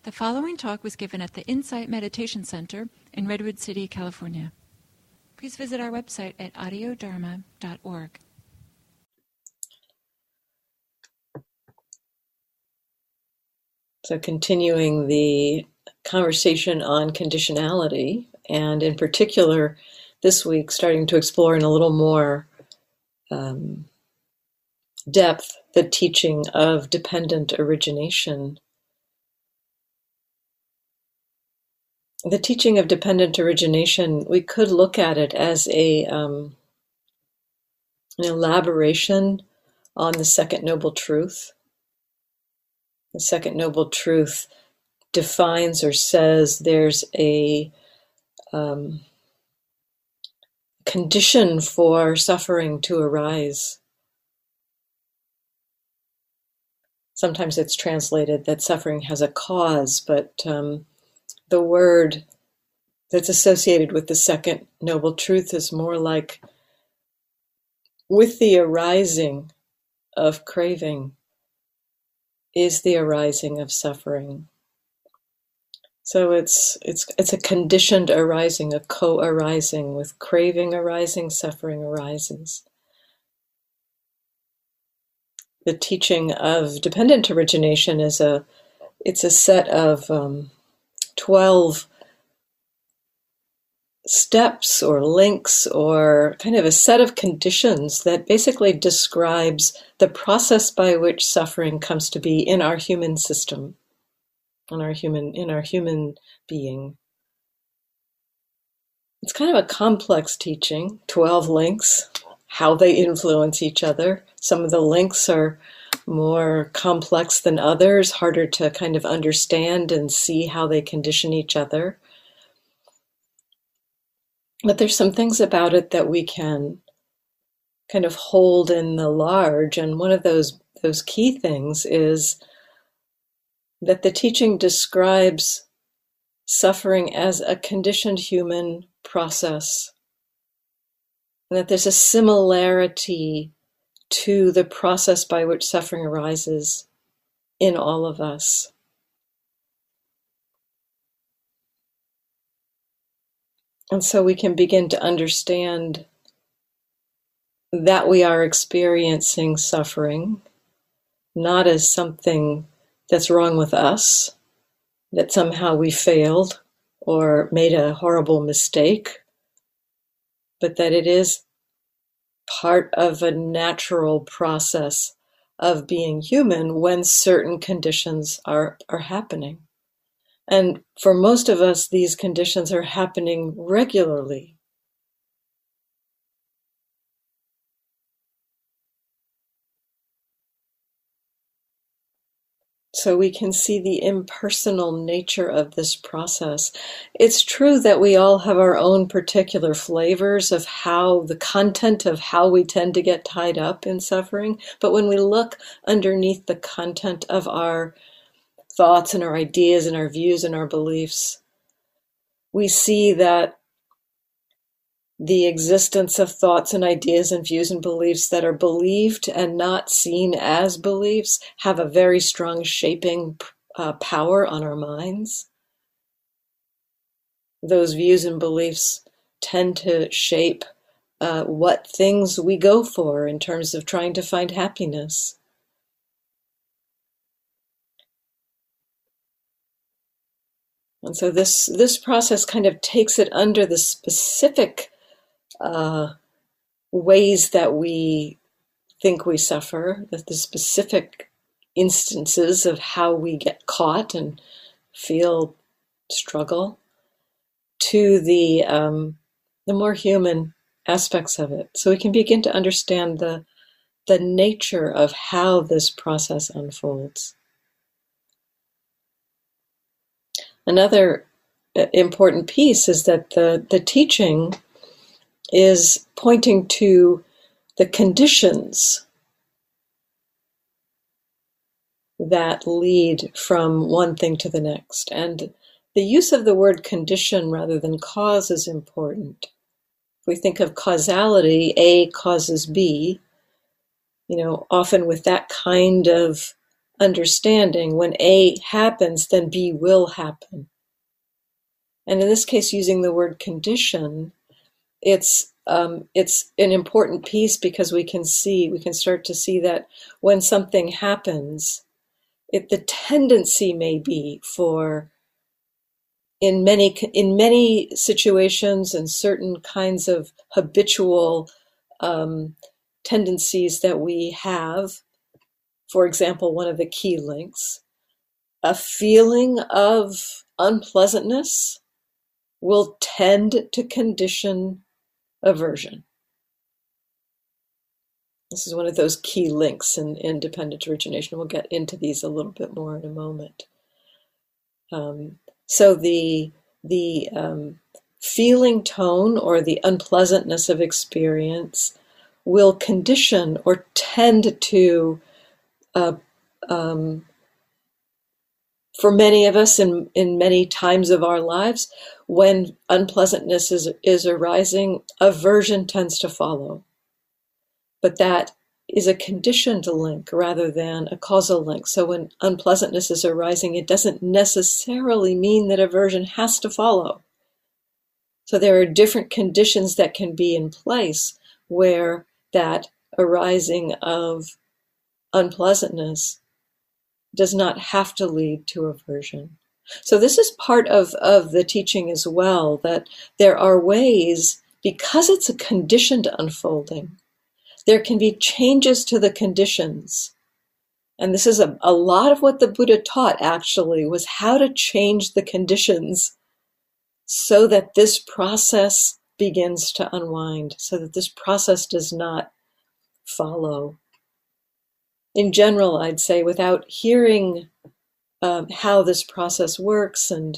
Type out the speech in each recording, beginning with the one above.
The following talk was given at the Insight Meditation Center in Redwood City, California. Please visit our website at audiodharma.org. So continuing the conversation on conditionality, and in particular this week starting to explore in a little more depth the teaching of dependent origination. The teaching of dependent origination, we could look at it as an elaboration on the Second Noble Truth. The Second Noble Truth defines or says there's a condition for suffering to arise. Sometimes it's translated that suffering has a cause, but the word that's associated with the Second Noble Truth is more like with the arising of craving is the arising of suffering. So it's a conditioned arising, a co-arising. With craving arising, suffering arises. The teaching of dependent origination is a set of 12 steps or links or kind of a set of conditions that basically describes the process by which suffering comes to be in our human system, in our human being. It's kind of a complex teaching, 12 links, how they influence each other. Some of the links are more complex than others, harder to kind of understand and see how they condition each other. But there's some things about it that we can kind of hold in the large, and one of those key things is that the teaching describes suffering as a conditioned human process, and that there's a similarity to the process by which suffering arises in all of us. And so we can begin to understand that we are experiencing suffering, not as something that's wrong with us, that somehow we failed or made a horrible mistake, but that it is part of a natural process of being human when certain conditions are happening. And for most of us, these conditions are happening regularly. So we can see the impersonal nature of this process. It's true that we all have our own particular flavors of how the content of how we tend to get tied up in suffering. But when we look underneath the content of our thoughts and our ideas and our views and our beliefs, we see that the existence of thoughts and ideas and views and beliefs that are believed and not seen as beliefs have a very strong shaping power on our minds. Those views and beliefs tend to shape what things we go for in terms of trying to find happiness. And so this process kind of takes it under the specific ways that we think we suffer, the specific instances of how we get caught and feel struggle, to the more human aspects of it. So we can begin to understand the nature of how this process unfolds. Another important piece is that the teaching is pointing to the conditions that lead from one thing to the next. And the use of the word condition rather than cause is important. If we think of causality, A causes B, often with that kind of understanding. When A happens, then B will happen. And in this case, using the word condition, it's an important piece because we can start to see that when something happens, the tendency may be for, in many situations and certain kinds of habitual tendencies that we have, for example, one of the key links, a feeling of unpleasantness will tend to condition aversion. This is one of those key links in dependent origination. We'll get into these a little bit more in a moment. So the feeling tone or the unpleasantness of experience will condition or tend to, for many of us in many times of our lives, when unpleasantness is arising, aversion tends to follow. But that is a conditioned link rather than a causal link. So when unpleasantness is arising, it doesn't necessarily mean that aversion has to follow. So there are different conditions that can be in place where that arising of unpleasantness does not have to lead to aversion. So this is part of the teaching as well, that there are ways, because it's a conditioned unfolding, there can be changes to the conditions. And this is a lot of what the Buddha taught, actually, was how to change the conditions so that this process begins to unwind, so that this process does not follow. In general, I'd say, without hearing how this process works, and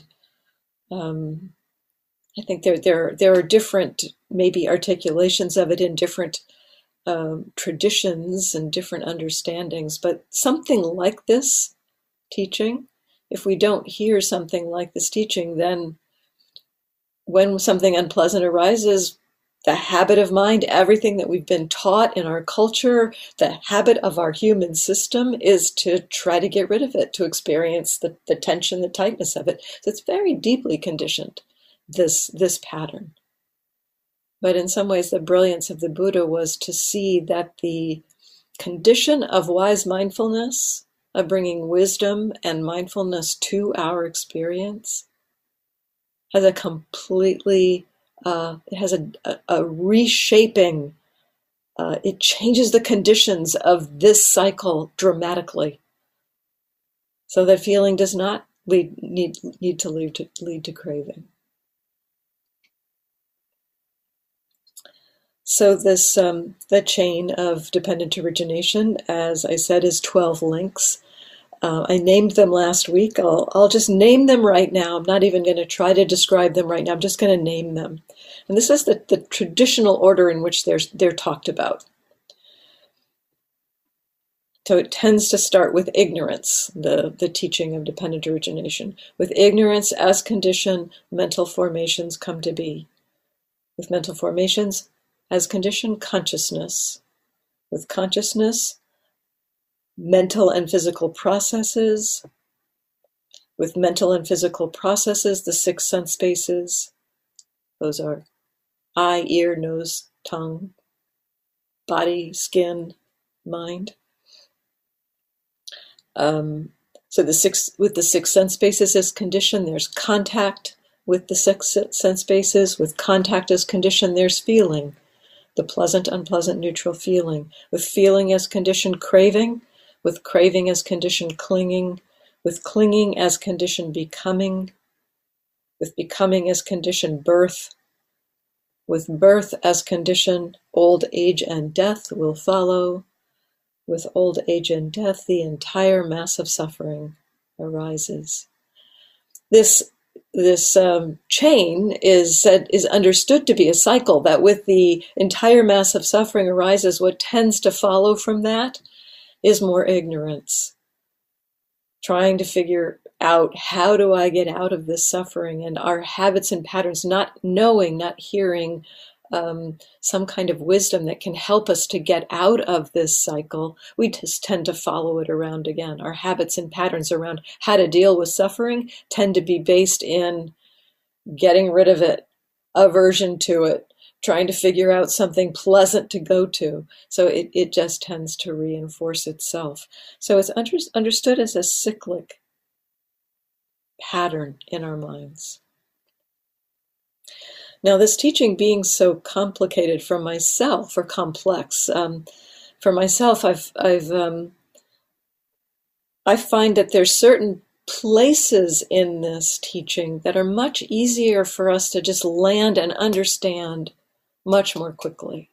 I think there are different, maybe, articulations of it in different traditions and different understandings, but something like this teaching, if we don't hear something like this teaching, then when something unpleasant arises, the habit of mind, everything that we've been taught in our culture, the habit of our human system is to try to get rid of it, to experience the tension, the tightness of it. So it's very deeply conditioned, this pattern. But in some ways, the brilliance of the Buddha was to see that the condition of wise mindfulness, of bringing wisdom and mindfulness to our experience, has a completely, it has a reshaping, it changes the conditions of this cycle dramatically. So that feeling does not need to lead to craving. So this, the chain of dependent origination, as I said, is 12 links. I named them last week. I'll just name them right now. I'm not even going to try to describe them right now. I'm just going to name them. And this is the traditional order in which they're talked about. So it tends to start with ignorance, the teaching of dependent origination. With ignorance as condition, mental formations come to be. With mental formations as condition, consciousness. With consciousness, mental and physical processes. With mental and physical processes, the 6 sense spaces. Those are eye, ear, nose, tongue, body, skin, mind. So with the 6 sense spaces as condition, there's contact with the 6 sense spaces. With contact as condition, there's feeling. The pleasant, unpleasant, neutral feeling. With feeling as condition, craving. With craving as condition, clinging. With clinging as condition, becoming. With becoming as condition, birth. With birth as condition, old age and death will follow. With old age and death, the entire mass of suffering arises. This chain is understood to be a cycle, that with the entire mass of suffering arises, what tends to follow from that is more ignorance. Trying to figure out, how do I get out of this suffering? And our habits and patterns, not knowing, not hearing some kind of wisdom that can help us to get out of this cycle, we just tend to follow it around again. Our habits and patterns around how to deal with suffering tend to be based in getting rid of it, aversion to it, trying to figure out something pleasant to go to. So it just tends to reinforce itself. So it's understood as a cyclic pattern in our minds. Now, this teaching being so complicated for myself, or complex, for myself, I find that there's certain places in this teaching that are much easier for us to just land and understand much more quickly.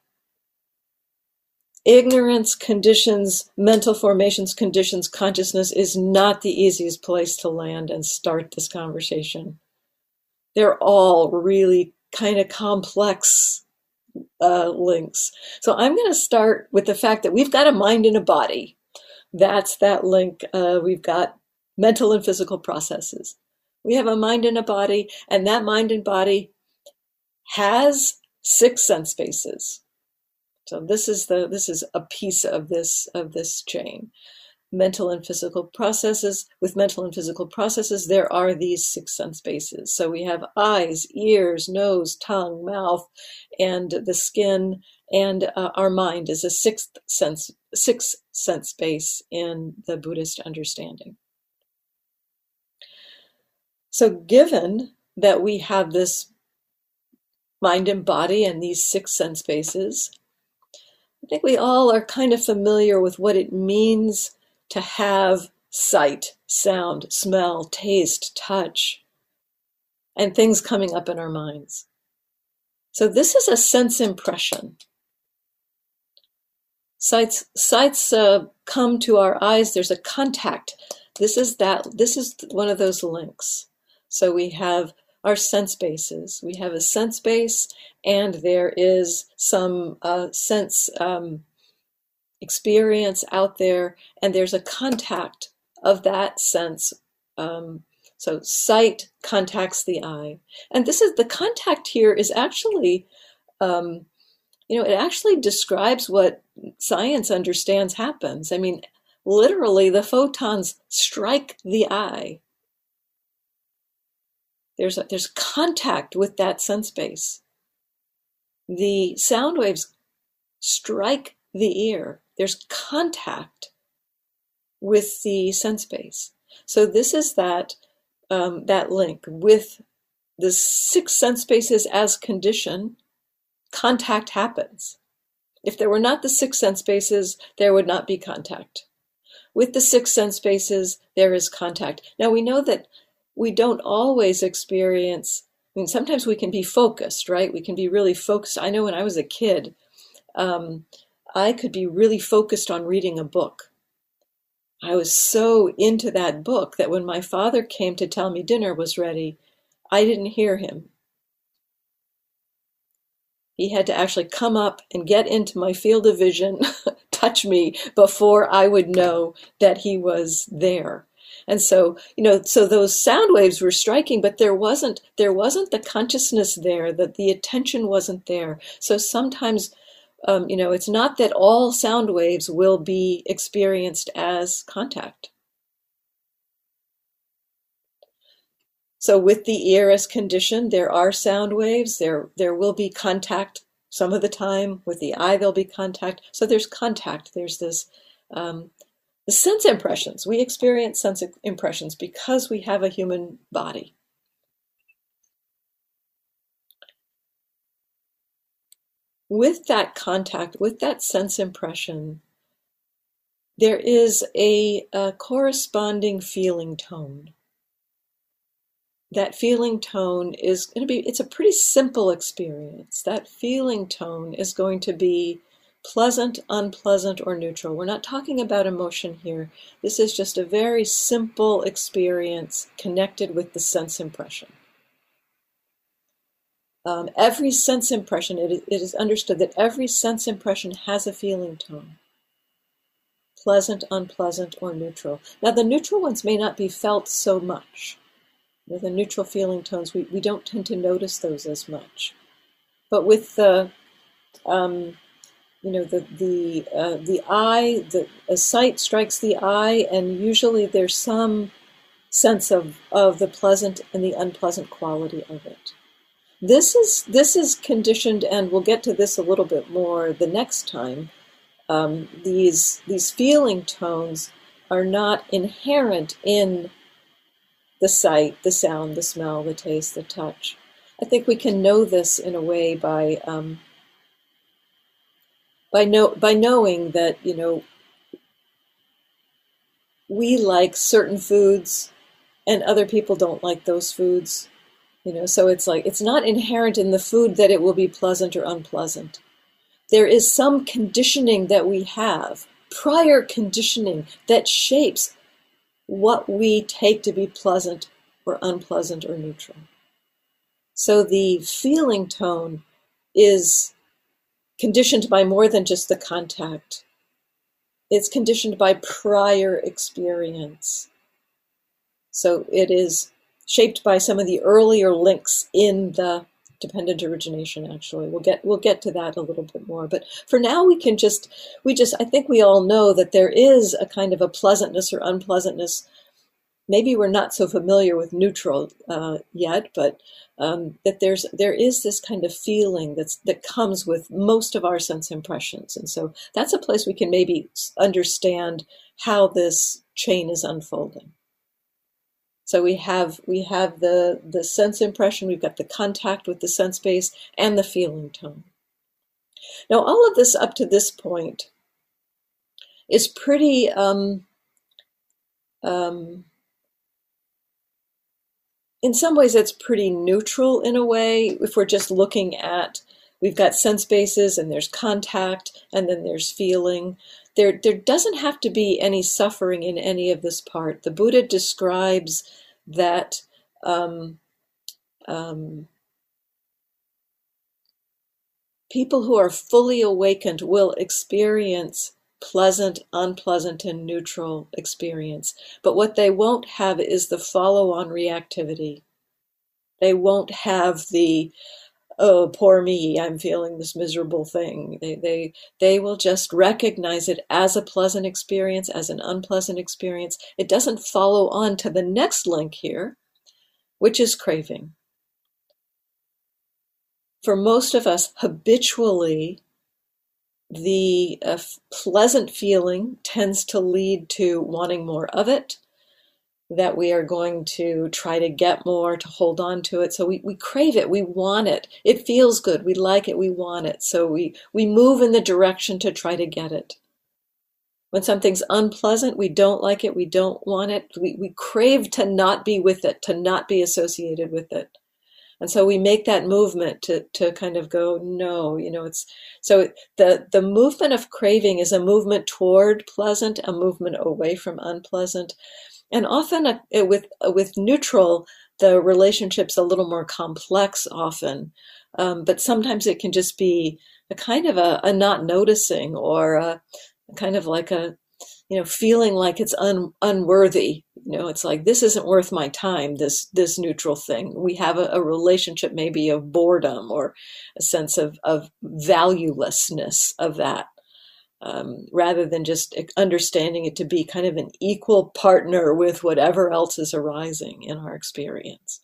Ignorance, conditions, mental formations, conditions, consciousness is not the easiest place to land and start this conversation. They're all really kind of complex links. So I'm going to start with the fact that we've got a mind and a body. That's that link. We've got mental and physical processes. We have a mind and a body, and that mind and body has 6 sense bases. So this is a piece of this chain. Mental and physical processes. With mental and physical processes, there are these 6 sense bases. So we have eyes, ears, nose, tongue, mouth, and the skin, and our mind is a sixth sense base in the Buddhist understanding. So given that we have this mind and body and these 6 sense bases, I think we all are kind of familiar with what it means to have sight, sound, smell, taste, touch, and things coming up in our minds. So this is a sense impression. Sights come to our eyes. There's a contact. This is one of those links. So we have our sense bases. We have a sense base, and there is some sense experience out there, and there's a contact of that sense. So sight contacts the eye, and the contact here is actually, it actually describes what science understands happens. I mean, literally, the photons strike the eye. There's contact with that sense base. The sound waves strike the ear. There's contact with the sense base. So this is that link with the 6 sense bases as condition. Contact happens. If there were not the 6 sense bases, there would not be contact. With the 6 sense bases, there is contact. Now we know that we don't always experience, sometimes we can be focused, right? We can be really focused. I know when I was a kid, I could be really focused on reading a book. I was so into that book that when my father came to tell me dinner was ready, I didn't hear him. He had to actually come up and get into my field of vision, touch me, before I would know that he was there. And so, so those sound waves were striking, but there wasn't the consciousness there, that the attention wasn't there. So sometimes, it's not that all sound waves will be experienced as contact. So with the ear as condition, there are sound waves. There will be contact some of the time. With the eye, there'll be contact. So there's contact. There's this the sense impressions. We experience sense impressions because we have a human body. With that contact, with that sense impression, there is a corresponding feeling tone. That feeling tone is going to be, it's a pretty simple experience. That feeling tone is going to be pleasant, unpleasant, or neutral. We're not talking about emotion here. This is just a very simple experience connected with the sense impression. Every sense impression, it is understood that every sense impression has a feeling tone. Pleasant, unpleasant, or neutral. Now the neutral ones may not be felt so much. The neutral feeling tones, we don't tend to notice those as much. But with the the eye, a sight strikes the eye, and usually there's some sense of the pleasant and the unpleasant quality of it. This is conditioned, and we'll get to this a little bit more the next time. These feeling tones are not inherent in the sight, the sound, the smell, the taste, the touch. I think we can know this in a way by knowing that, we like certain foods and other people don't like those foods. So it's like, it's not inherent in the food that it will be pleasant or unpleasant. There is some conditioning that we have, prior conditioning, that shapes what we take to be pleasant or unpleasant or neutral. So the feeling tone is conditioned by more than just the contact. It's conditioned by prior experience. So it is shaped by some of the earlier links in the dependent origination, actually. We'll get to that a little bit more. But for now, I think we all know that there is a kind of a pleasantness or unpleasantness. Maybe we're not so familiar with neutral yet, but that there is this kind of feeling that comes with most of our sense impressions. And so that's a place we can maybe understand how this chain is unfolding. So we have the sense impression, we've got the contact with the sense base, and the feeling tone. Now, all of this up to this point is pretty in some ways it's pretty neutral in a way. If we're just looking at, we've got sense bases and there's contact and then there's feeling. There doesn't have to be any suffering in any of this part. The Buddha describes that people who are fully awakened will experience pleasant, unpleasant, and neutral experience. But what they won't have is the follow-on reactivity. They won't have the, oh, poor me, I'm feeling this miserable thing. They will just recognize it as a pleasant experience, as an unpleasant experience. It doesn't follow on to the next link here, which is craving. For most of us, habitually, the pleasant feeling tends to lead to wanting more of it, that we are going to try to get more, to hold on to it. So we crave it, we want it. It feels good, we like it, we want it. So we move in the direction to try to get it. When something's unpleasant, we don't like it, we don't want it. We crave to not be with it, to not be associated with it. And so we make that movement to kind of go, no, so the movement of craving is a movement toward pleasant, a movement away from unpleasant. And often with neutral, the relationship's a little more complex often. But sometimes it can just be a kind of a not noticing, or a kind of like a, feeling like it's unworthy. It's like, this isn't worth my time, this neutral thing. We have a relationship maybe of boredom, or a sense of valuelessness of that, rather than just understanding it to be kind of an equal partner with whatever else is arising in our experience.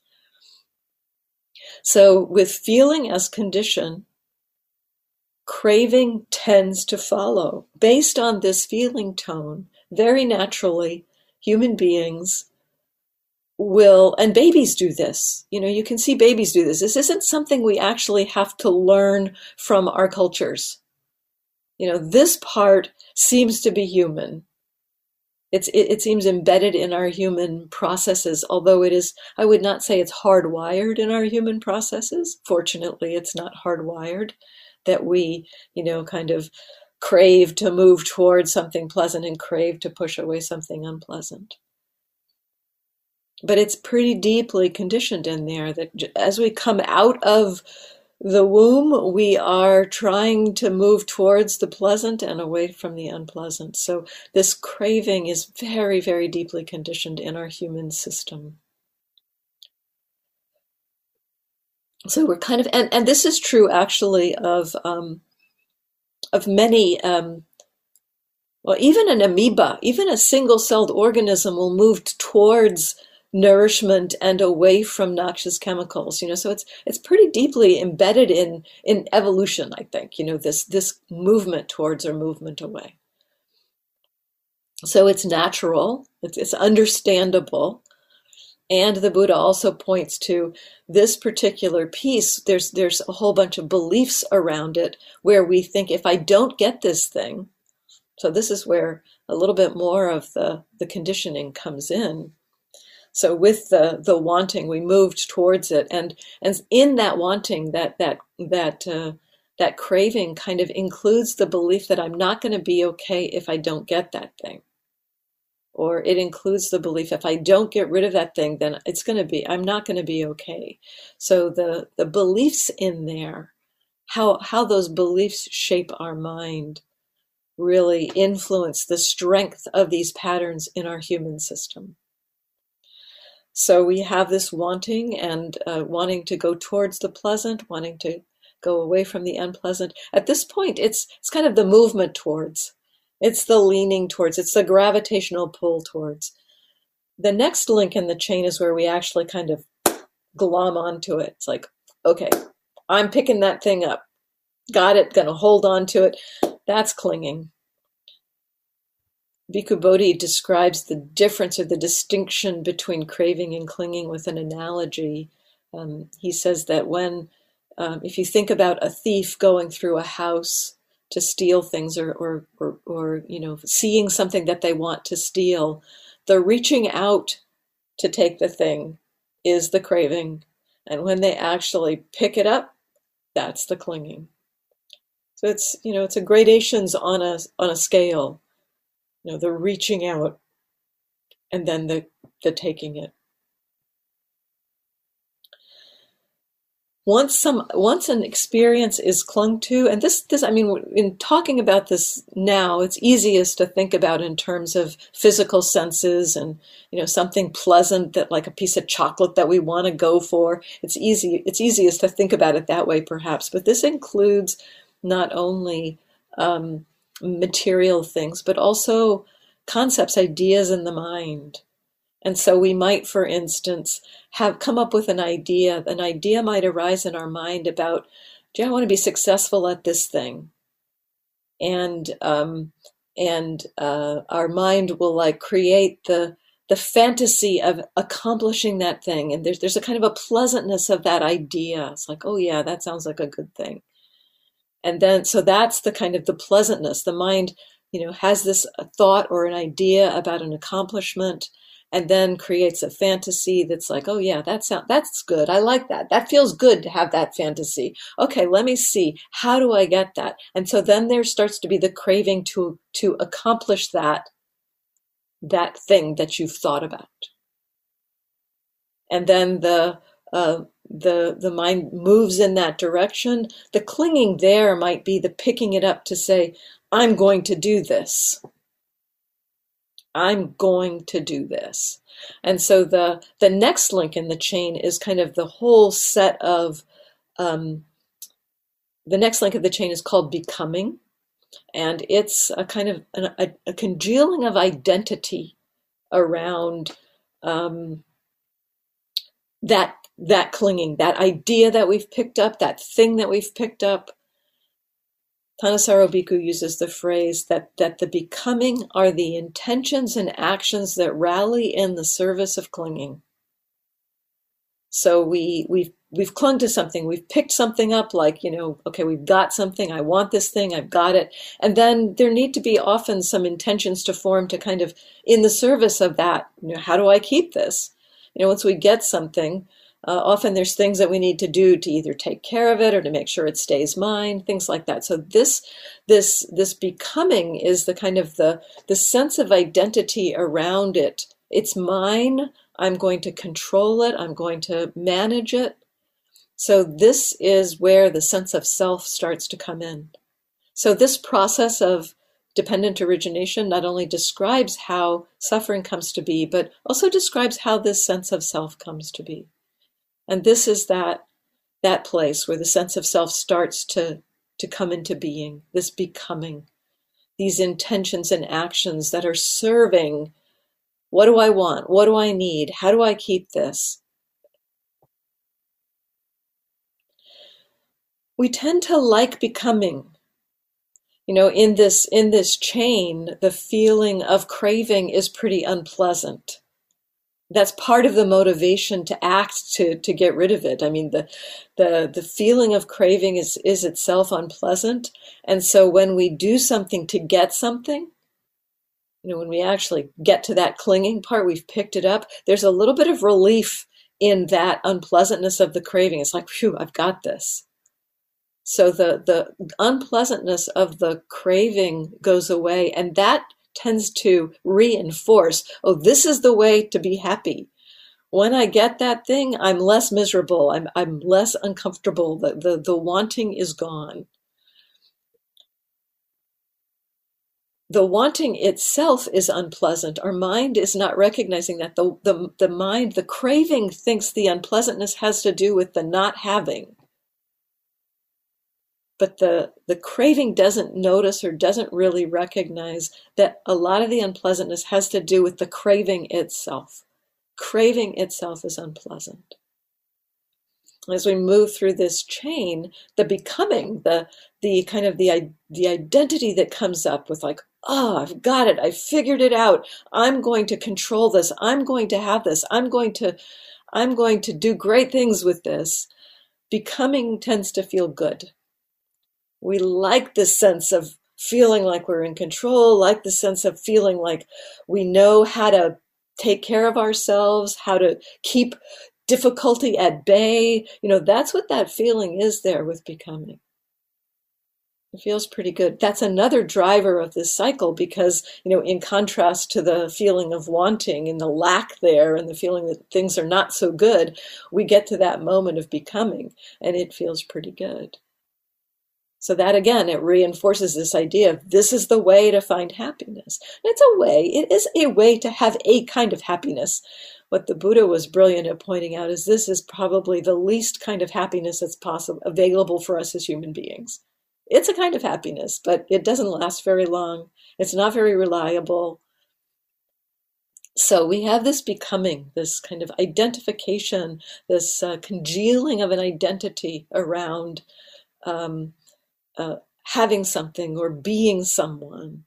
So with feeling as condition, craving tends to follow. Based on this feeling tone, very naturally, human beings will, and babies do this. You can see babies do this. This isn't something we actually have to learn from our cultures. This part seems to be human. It seems embedded in our human processes, although it is, I would not say it's hardwired in our human processes. Fortunately, it's not hardwired that we, kind of crave to move towards something pleasant and crave to push away something unpleasant. But it's pretty deeply conditioned in there that as we come out of the womb, we are trying to move towards the pleasant and away from the unpleasant. So this craving is very, very deeply conditioned in our human system. So we're kind of, and this is true actually of many, well, even an amoeba, even a single-celled organism will move towards nourishment and away from noxious chemicals. So it's pretty deeply embedded in evolution, I think. This movement towards or movement away. So it's natural. It's understandable. And the Buddha also points to this particular piece. There's a whole bunch of beliefs around it where we think, if I don't get this thing, so this is where a little bit more of the conditioning comes in. So with the wanting, we moved towards it, and in that wanting, that craving kind of includes the belief that I'm not going to be okay if I don't get that thing. Or it includes the belief, if I don't get rid of that thing, then I'm not going to be okay. So the beliefs in there, how those beliefs shape our mind, really influence the strength of these patterns in our human system. So we have this wanting and wanting to go towards the pleasant, wanting to go away from the unpleasant. At this point, it's kind of the movement towards. It's the leaning towards. It's the gravitational pull towards. The next link in the chain is where we actually kind of glom onto it. It's like, okay, I'm picking that thing up. Got it, gonna hold on to it. That's clinging. Bhikkhu Bodhi describes the difference or the distinction between craving and clinging with an analogy. He says that if you think about a thief going through a house to steal things or seeing something that they want to steal, the reaching out to take the thing is the craving. And when they actually pick it up, that's the clinging. So it's a gradations on a scale. The reaching out and then the taking it. Once an experience is clung to, and this in talking about this now, it's easiest to think about in terms of physical senses and something pleasant, that like a piece of chocolate that we want to go for. It's easiest to think about it that way, perhaps. But this includes not only material things, but also concepts, ideas in the mind. And so we might, for instance, have come up with an idea. An idea might arise in our mind about, I want to be successful at this thing. And our mind will create the fantasy of accomplishing that thing. And there's a kind of a pleasantness of that idea. It's like, oh yeah, that sounds like a good thing. And then, so that's the kind of the pleasantness. The mind, has this thought or an idea about an accomplishment, and then creates a fantasy that's like, oh yeah, that's good. I like that. That feels good to have that fantasy. Okay, let me see. How do I get that? And so then there starts to be the craving to accomplish that thing that you've thought about. And then the mind moves in that direction. The clinging there might be the picking it up to say, I'm going to do this. I'm going to do this. And so the next link in the chain is kind of the whole set of, the next link of the chain is called becoming. And it's a kind of a congealing of identity around that clinging, that idea that we've picked up, that thing that we've picked up. Thanissaro Bhikkhu uses the phrase that the becoming are the intentions and actions that rally in the service of clinging. So we've clung to something, we've picked something up, like, okay, we've got something, I want this thing, I've got it. And then there need to be often some intentions to form to kind of, in the service of that, how do I keep this? Once we get something, often there's things that we need to do to either take care of it or to make sure it stays mine, things like that. So this becoming is the kind of the sense of identity around it. It's mine. I'm going to control it. I'm going to manage it. So this is where the sense of self starts to come in. So this process of dependent origination not only describes how suffering comes to be, but also describes how this sense of self comes to be. And this is that that place where the sense of self starts to come into being, this becoming, these intentions and actions that are serving. What do I want? What do I need? How do I keep this? We tend to like becoming. In this chain, the feeling of craving is pretty unpleasant. That's part of the motivation to act to get rid of it. I mean, the feeling of craving is itself unpleasant. And so when we do something to get something, when we actually get to that clinging part, we've picked it up, there's a little bit of relief in that unpleasantness of the craving. It's like, phew, I've got this. So the unpleasantness of the craving goes away, and that tends to reinforce, oh, this is the way to be happy. When I get that thing, I'm less miserable. I'm less uncomfortable. The wanting is gone. The wanting itself is unpleasant. Our mind is not recognizing that. The mind, the craving, thinks the unpleasantness has to do with the not having. But the craving doesn't notice or doesn't really recognize that a lot of the unpleasantness has to do with the craving itself. Craving itself is unpleasant. As we move through this chain, the becoming, the kind of the identity that comes up with like, oh, I've got it, I figured it out, I'm going to control this, I'm going to have this, I'm going to do great things with this. Becoming tends to feel good. We like this sense of feeling like we're in control, like the sense of feeling like we know how to take care of ourselves, how to keep difficulty at bay. That's what that feeling is there with becoming. It feels pretty good. That's another driver of this cycle because, in contrast to the feeling of wanting and the lack there and the feeling that things are not so good, we get to that moment of becoming and it feels pretty good. So that, again, it reinforces this idea of this is the way to find happiness. And it is a way to have a kind of happiness. What the Buddha was brilliant at pointing out is this is probably the least kind of happiness that's available for us as human beings. It's a kind of happiness, but it doesn't last very long. It's not very reliable. So we have this becoming, this kind of identification, this congealing of an identity around having something or being someone,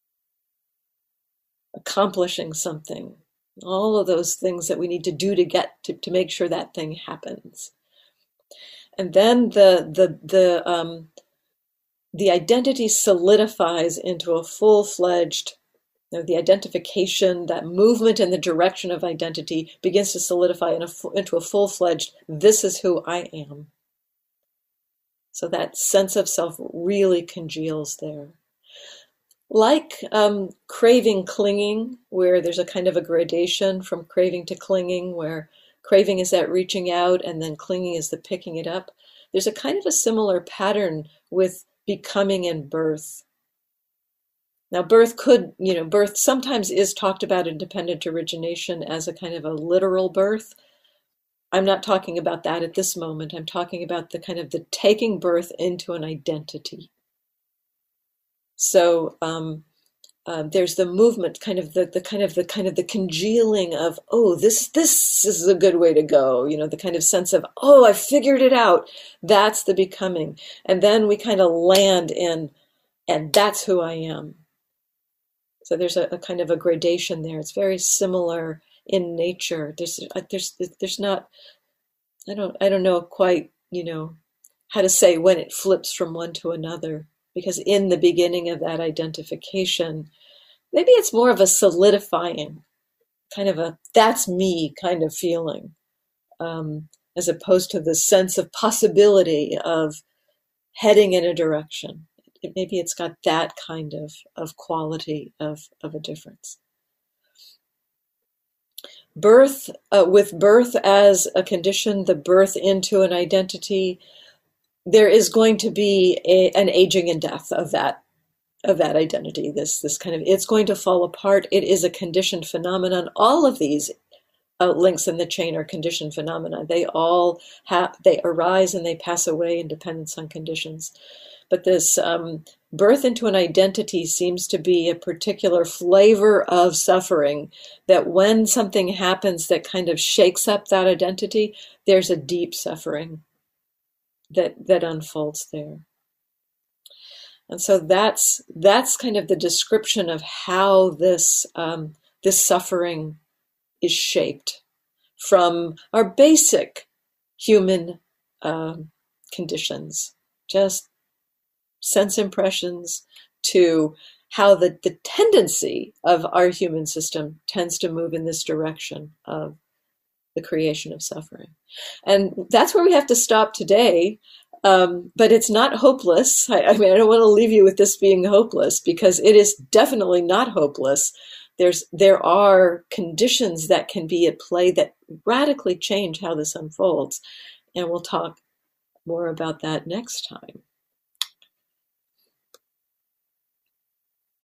accomplishing something, all of those things that we need to do to get to make sure that thing happens. And then the identity solidifies into a full-fledged, the identification, that movement in the direction of identity begins to solidify into a full-fledged, this is who I am. So that sense of self really congeals there. Like craving clinging, where there's a kind of a gradation from craving to clinging, where craving is that reaching out and then clinging is the picking it up. There's a kind of a similar pattern with becoming and birth. Now birth sometimes is talked about in dependent origination as a kind of a literal birth. I'm not talking about that at this moment. I'm talking about the kind of the taking birth into an identity. So there's the movement, kind of the congealing of, oh, this is a good way to go. The kind of sense of, oh, I figured it out. That's the becoming, and then we kind of land in, and that's who I am. So there's a kind of a gradation there. It's very similar in nature. There's not, I don't know quite, how to say when it flips from one to another, because in the beginning of that identification, maybe it's more of a solidifying, kind of a that's me kind of feeling, as opposed to the sense of possibility of heading in a direction. Maybe it's got that kind of quality of a difference. Birth, with birth as a condition, the birth into an identity, there is going to be an aging and death of that identity. This kind of, it's going to fall apart. It is a conditioned phenomenon. All of these links in the chain are conditioned phenomena. They arise and they pass away in dependence on conditions. But this birth into an identity seems to be a particular flavor of suffering, that when something happens that kind of shakes up that identity, there's a deep suffering that unfolds there. And so that's kind of the description of how this suffering is shaped from our basic human conditions, just sense impressions, to how the tendency of our human system tends to move in this direction of the creation of suffering. And that's where we have to stop today. But it's not hopeless. I mean, I don't want to leave you with this being hopeless, because it is definitely not hopeless. There are conditions that can be at play that radically change how this unfolds. And we'll talk more about that next time.